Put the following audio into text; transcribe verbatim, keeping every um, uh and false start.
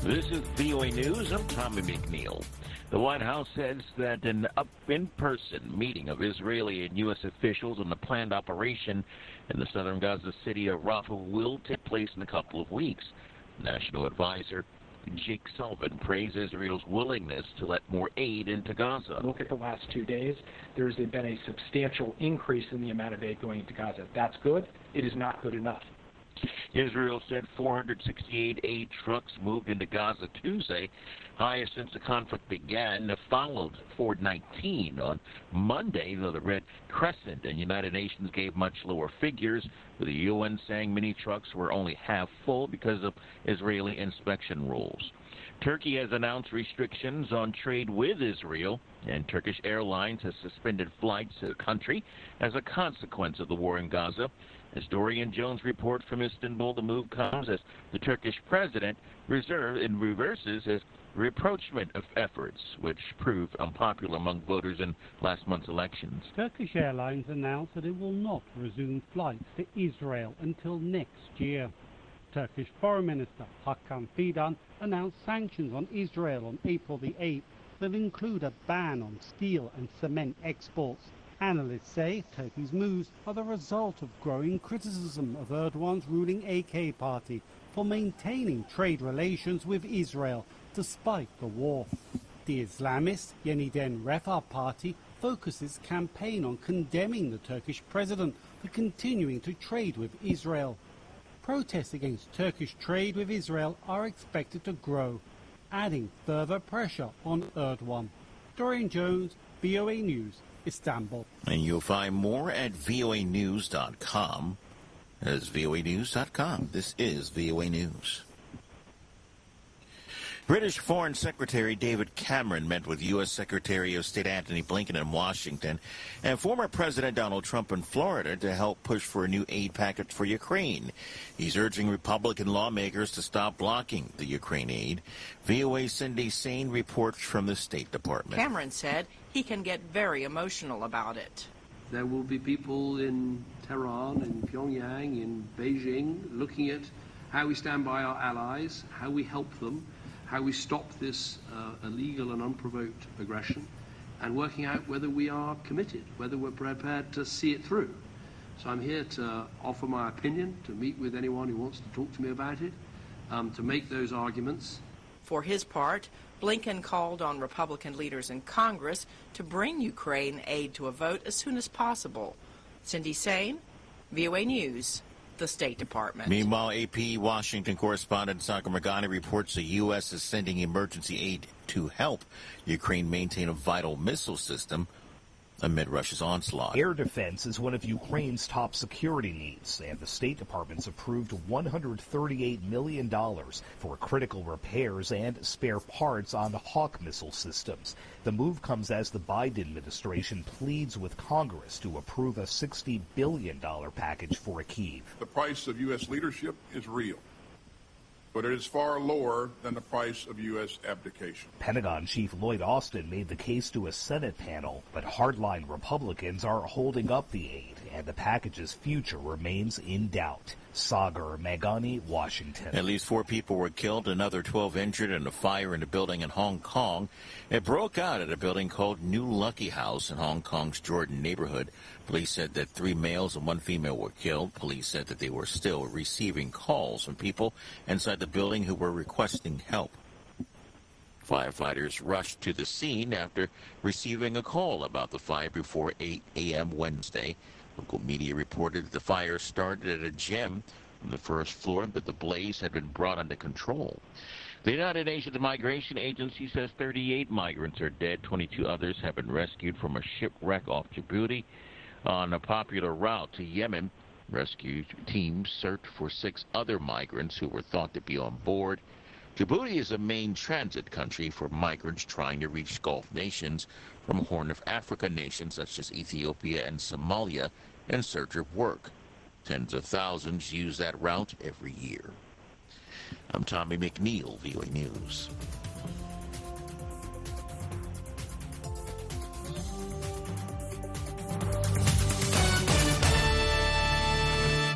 This is V O A News. I'm Tommy McNeil. The White House says that an up in-person meeting of Israeli and U S officials on the planned operation in the southern Gaza city of Rafah will take place in a couple of weeks. National Advisor Jake Sullivan praised Israel's willingness to let more aid into Gaza. Look at the last two days. There's been a substantial increase in the amount of aid going into Gaza. That's good. It is not good enough. Israel said four hundred sixty-eight aid trucks moved into Gaza Tuesday, highest since the conflict began, followed four nineteen on Monday, though the Red Crescent and United Nations gave much lower figures, with the U N saying many trucks were only half full because of Israeli inspection rules. Turkey has announced restrictions on trade with Israel, and Turkish Airlines has suspended flights to the country as a consequence of the war in Gaza. As Dorian Jones reports from Istanbul, the move comes as the Turkish president reserve and reverses his rapprochement of efforts, which proved unpopular among voters in last month's elections. Turkish Airlines announced that it will not resume flights to Israel until next year. Turkish Foreign Minister Hakan Fidan announced sanctions on Israel on April the eighth that include a ban on steel and cement exports. Analysts say Turkey's moves are the result of growing criticism of Erdogan's ruling A K party for maintaining trade relations with Israel despite the war. The Islamist Yeniden Refah party focuses campaign on condemning the Turkish president for continuing to trade with Israel. Protests against Turkish trade with Israel are expected to grow, adding further pressure on Erdogan. Dorian Jones, V O A News, Istanbul. And you'll find more at V O A news dot com. That's V O A news dot com. This is V O A News. British Foreign Secretary David Cameron met with U S Secretary of State Antony Blinken in Washington and former President Donald Trump in Florida to help push for a new aid package for Ukraine. He's urging Republican lawmakers to stop blocking the Ukraine aid. V O A's Cindy Sain reports from the State Department. Cameron said he can get very emotional about it. There will be people in Tehran, in Pyongyang, in Beijing, looking at how we stand by our allies, how we help them, how we stop this uh, illegal and unprovoked aggression, and working out whether we are committed, whether we're prepared to see it through. So I'm here to offer my opinion, to meet with anyone who wants to talk to me about it, um, to make those arguments. For his part, Blinken called on Republican leaders in Congress to bring Ukraine aid to a vote as soon as possible. Cindy Sain, V O A News, the State Department. Meanwhile, A P Washington correspondent Sagar Meghani reports the U S is sending emergency aid to help Ukraine maintain a vital missile system amid Russia's onslaught. Air defense is one of Ukraine's top security needs, and the State Department's approved one hundred thirty-eight million dollars for critical repairs and spare parts on Hawk missile systems. The move comes as the Biden administration pleads with Congress to approve a sixty billion dollars package for Kyiv. The price of U S leadership is real, but it is far lower than the price of U S abdication. Pentagon Chief Lloyd Austin made the case to a Senate panel, but hardline Republicans are holding up the aid, and the package's future remains in doubt. Sagar Meghani, Washington. At least four people were killed, another twelve injured in a fire in a building in Hong Kong. It broke out at a building called New Lucky House in Hong Kong's Jordan neighborhood. Police said that three males and one female were killed. Police said that they were still receiving calls from people inside the building who were requesting help. Firefighters rushed to the scene after receiving a call about the fire before eight a m Wednesday. Local media reported that the fire started at a gym on the first floor, but the blaze had been brought under control. The United Nations Migration Agency says thirty-eight migrants are dead. twenty-two others have been rescued from a shipwreck off Djibouti on a popular route to Yemen. Rescue teams searched for six other migrants who were thought to be on board. Djibouti is a main transit country for migrants trying to reach Gulf nations from Horn of Africa nations such as Ethiopia and Somalia in search of work. Tens of thousands use that route every year. I'm Tommy McNeil, V O A News.